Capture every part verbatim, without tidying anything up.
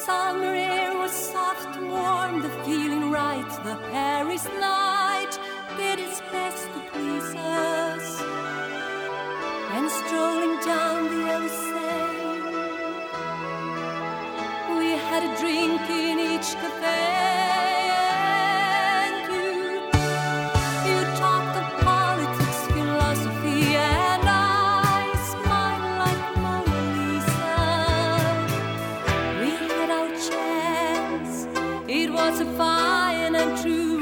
Summer air was soft and warm, the feeling right, the Paris night did its best to please us. And strolling down the Elysee, we had a drink in each cafe. And you, you talked of politics, philosophy, and I smiled like Mona Lisa. We had our chance, it was a fine and true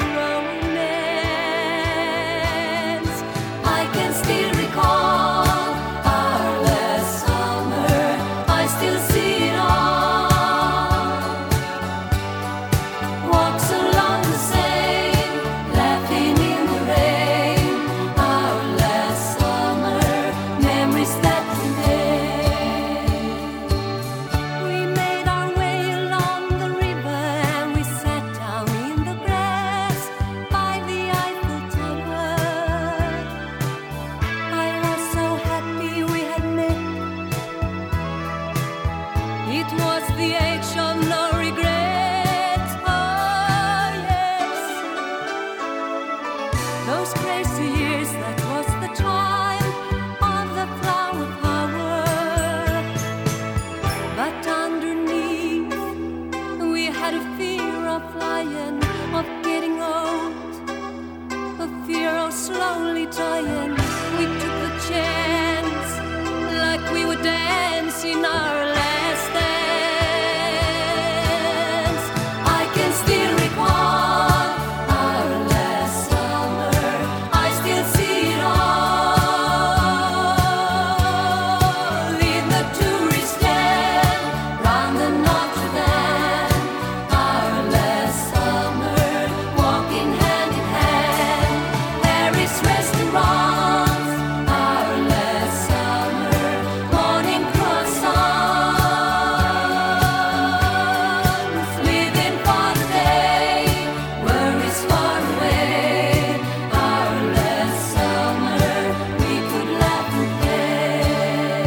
romance. I can still recall our last summer, I still see it all. Walks along the Seine, laughing in the rain. Our last summer, memories that remain. We made our way along the river and we sat down in the grass by the Eiffel Tower. I was so happy we had met. It was the age of no regret. Oh yes, those crazy years, that was the time of the flower power. But underneath, we had a fear of flying, of getting old, a fear of slowly dying. We took the chance, like we would dance in our last dance. I can still recall our last summer, I still see it all. In the tourist stand, round the Notre Dame, our last summer, walking hand in hand. Paris restaurants, our last summer, morning croissants, living for the day, worries far away. Our last summer, we could laugh and play.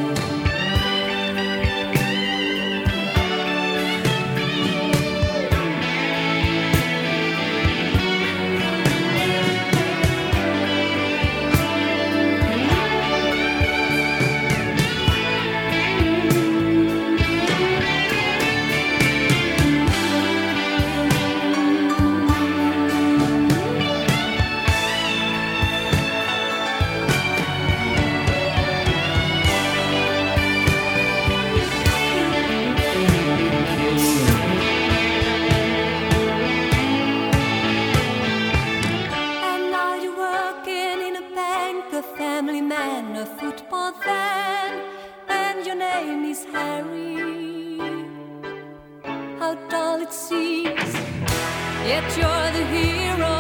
And now you're working in a bank, a family man, a football fan, and your name is Harry. How dull it seems, yet you're the hero